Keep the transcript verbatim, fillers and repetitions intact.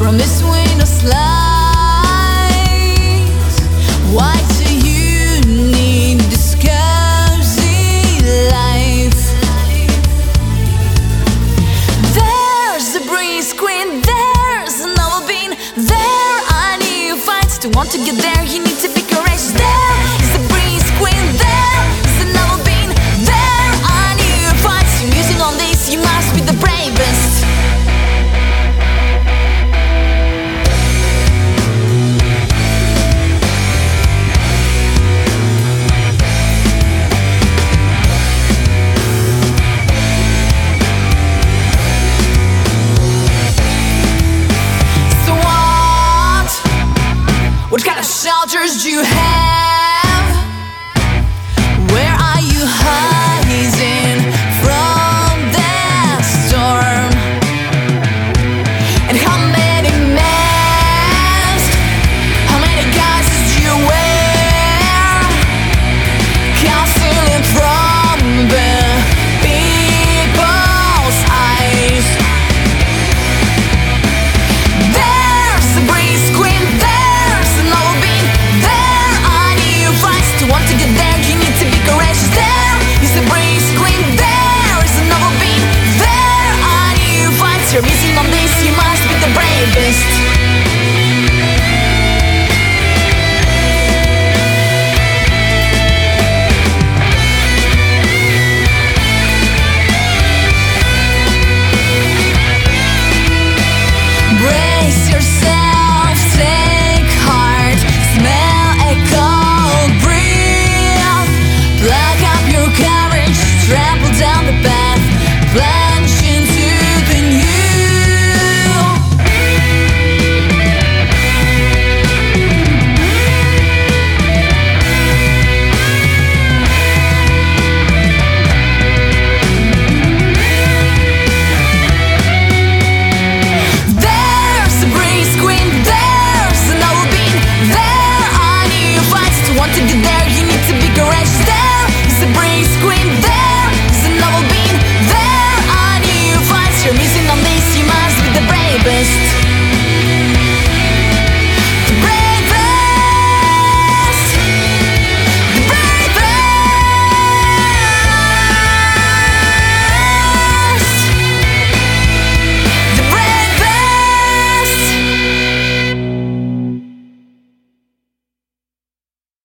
from this window slide. Why do you need this cozy life? There's a breeze queen, there's an oval bean. There are new fights. To want to get there, you need to be courageous. There is a breeze queen, there is an oval bean. There are new fights. You're using all this, you must be the bravest. What kind of shelters do you have?